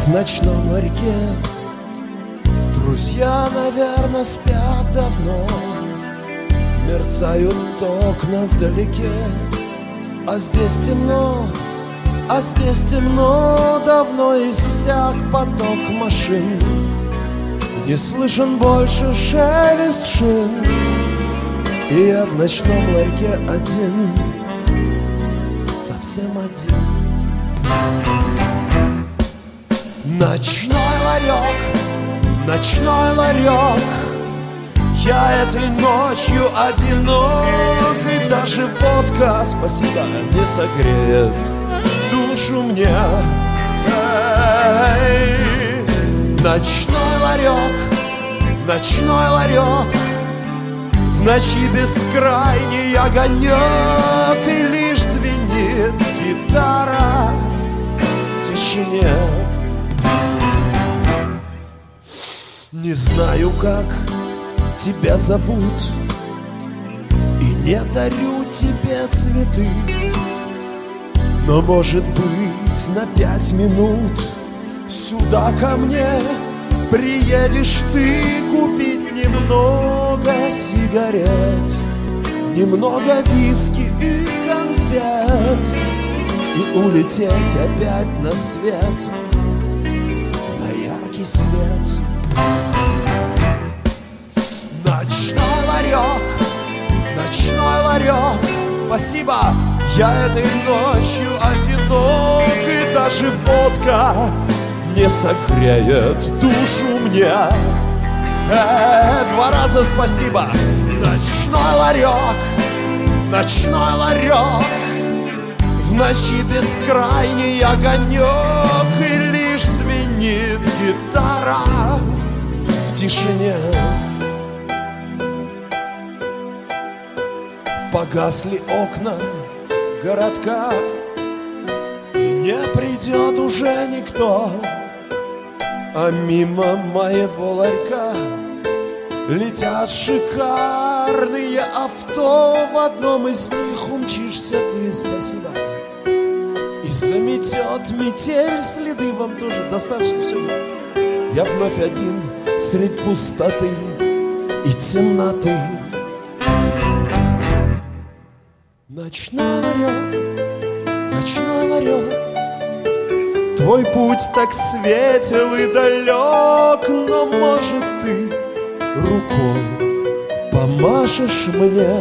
ночном ларьке друзья, наверное, спят давно. Мерцают окна вдалеке, а здесь темно, давно иссяк поток машин. Не слышен больше шелест шин, и я в ночном ларьке один, совсем один. Ночной ларек, я этой ночью одинок, и даже водка, спасибо, не согреет душу мне. Ночной ларек, в ночи бескрайний огонек, и лишь звенит гитара в тишине. Не знаю, как тебя зовут, и не дарю тебе цветы, но, может быть, на 5 минут сюда ко мне приедешь ты купить немного сигарет, немного виски и конфет, и улететь опять на свет, на яркий свет. Ночной ларек, спасибо, я этой ночью одинок, и даже водка не согреет душу мне. 2 раза спасибо. Ночной ларек, в ночи бескрайний огонек, и лишь звенит гитара в тишине. Погасли окна городка, и не придет уже никто, а мимо моего ларька летят шикарные авто. В одном из них умчишься ты, спасибо, и заметет метель следы. Вам тоже достаточно все. Я вновь один средь пустоты и темноты. Ночной ларек, твой путь так светел и далек, но, может, ты рукой помашешь мне.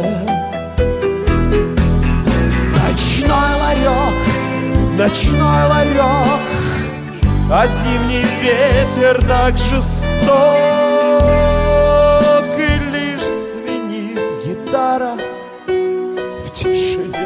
Ночной ларек, а зимний ветер так жесток, и лишь звенит гитара в тишине.